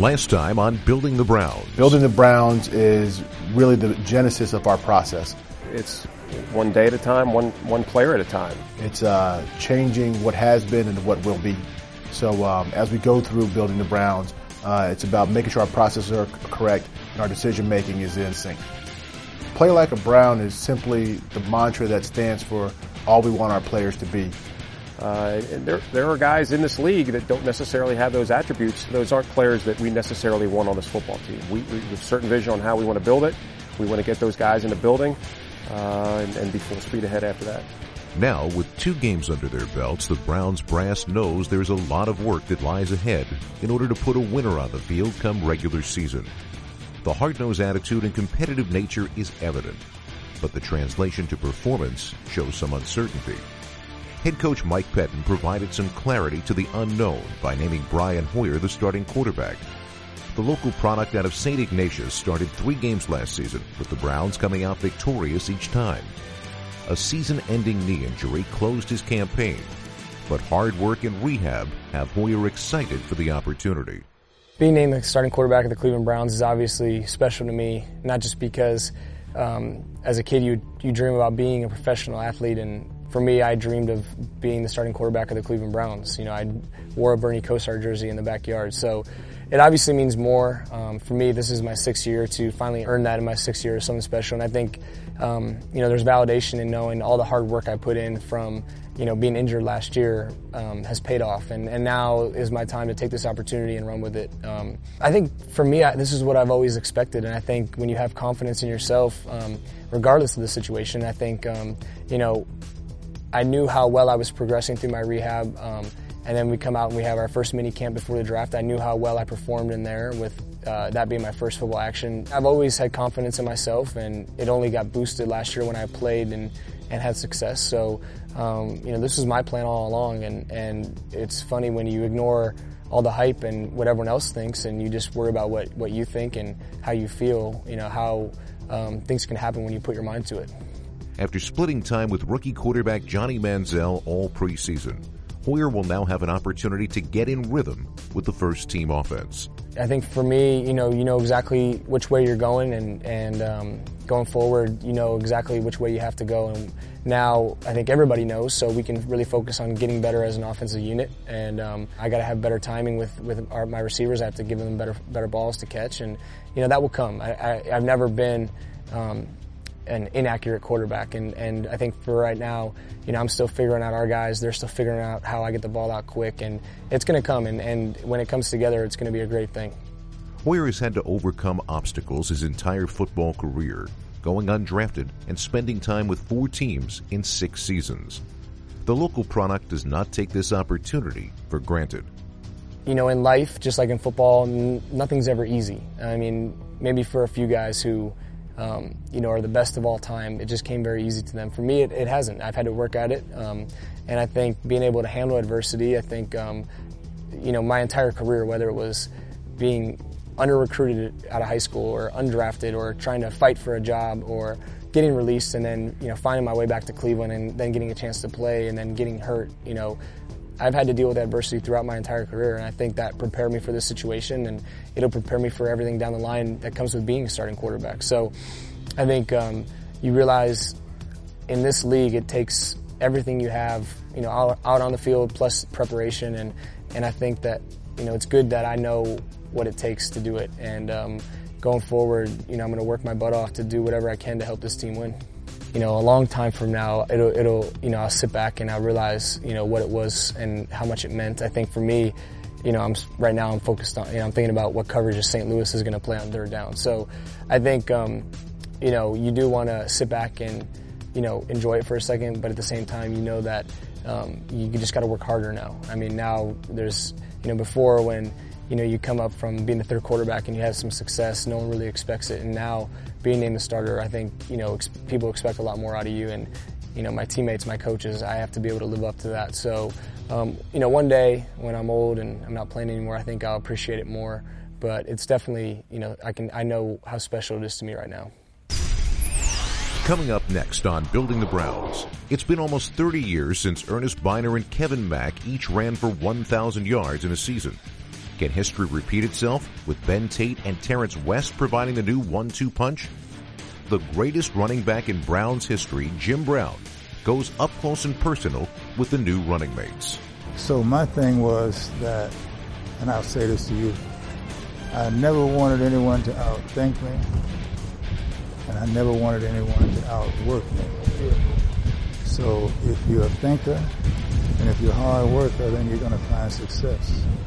Last time on Building the Browns. Building the Browns is really the genesis of our process. It's one day at a time, one player at a time. It's changing what has been and what will be. So as we go through building the Browns, it's about making sure our processes are correct and our decision making is in sync. Play like a Brown is simply the mantra that stands for all we want our players to be. And there are guys in this league that don't necessarily have those attributes. Those aren't players that we necessarily want on this football team. We have a certain vision on how we want to build it. We want to get those guys in the building and be full speed ahead after that. Now, with 2 games under their belts, the Browns brass knows there's a lot of work that lies ahead in order to put a winner on the field come regular season. The hard-nosed attitude and competitive nature is evident, but the translation to performance shows some uncertainty. Head coach Mike Pettine provided some clarity to the unknown by naming Brian Hoyer the starting quarterback. The local product out of St. Ignatius started 3 games last season, with the Browns coming out victorious each time. A season-ending knee injury closed his campaign, but hard work and rehab have Hoyer excited for the opportunity. Being named the starting quarterback of the Cleveland Browns is obviously special to me, not just because as a kid you dream about being a professional athlete, and for me I dreamed of being the starting quarterback of the Cleveland Browns. You know, I wore a Bernie Kosar jersey in the backyard, so it obviously means more. For me, this is my 6th year to finally earn that in my 6th year is something special, and I think there's validation in knowing all the hard work I put in from being injured last year has paid off, and now is my time to take this opportunity and run with it. I think for me, this is what I've always expected, and I think when you have confidence in yourself, regardless of the situation, I think I knew how well I was progressing through my rehab, and then we come out and we have our first mini camp before the draft. I knew how well I performed in there with that being my first football action. I've always had confidence in myself, and it only got boosted last year when I played and had success. So, this was my plan all along, and it's funny when you ignore all the hype and what everyone else thinks, and you just worry about what you think and how you feel, how things can happen when you put your mind to it. After splitting time with rookie quarterback Johnny Manziel all preseason, Hoyer will now have an opportunity to get in rhythm with the first-team offense. I think for me, you know exactly which way you're going, and going forward, you know exactly which way you have to go. And now I think everybody knows, so we can really focus on getting better as an offensive unit. And I got to have better timing with my receivers. I have to give them better balls to catch, and that will come. I've never been an inaccurate quarterback, and I think for right now, I'm still figuring out our guys. They're still figuring out how I get the ball out quick, and it's going to come, and when it comes together, it's going to be a great thing. Hoyer has had to overcome obstacles his entire football career, going undrafted and spending time with 4 teams in 6 seasons. The local product does not take this opportunity for granted. In life, just like in football, nothing's ever easy. I mean, maybe for a few guys who are the best of all time, it just came very easy to them. For me, it hasn't. I've had to work at it, and I think being able to handle adversity, I think, my entire career, whether it was being under-recruited out of high school or undrafted or trying to fight for a job or getting released and then, finding my way back to Cleveland and then getting a chance to play and then getting hurt, I've had to deal with adversity throughout my entire career, and I think that prepared me for this situation, and it'll prepare me for everything down the line that comes with being a starting quarterback. So I think you realize in this league it takes everything you have, out on the field plus preparation, and I think that, it's good that I know what it takes to do it, and going forward, I'm going to work my butt off to do whatever I can to help this team win. A long time from now, I'll sit back and I'll realize, what it was and how much it meant. I think for me, right now I'm focused on, I'm thinking about what coverage St. Louis is going to play on 3rd down. So I think, you do want to sit back and, enjoy it for a second, but at the same time, that you just got to work harder now. I mean, now there's, before when, you come up from being the 3rd quarterback and you have some success, no one really expects it. And now being named the starter, I think, people expect a lot more out of you. And, my teammates, my coaches, I have to be able to live up to that. So, one day when I'm old and I'm not playing anymore, I think I'll appreciate it more. But it's definitely, I know how special it is to me right now. Coming up next on Building the Browns, it's been almost 30 years since Ernest Byner and Kevin Mack each ran for 1,000 yards in a season. Can history repeat itself with Ben Tate and Terrence West providing the new 1-2 punch? The greatest running back in Browns history, Jim Brown, goes up close and personal with the new running mates. So my thing was that, and I'll say this to you, I never wanted anyone to outthink me, and I never wanted anyone to outwork me. So if you're a thinker, and if you're a hard worker, then you're going to find success.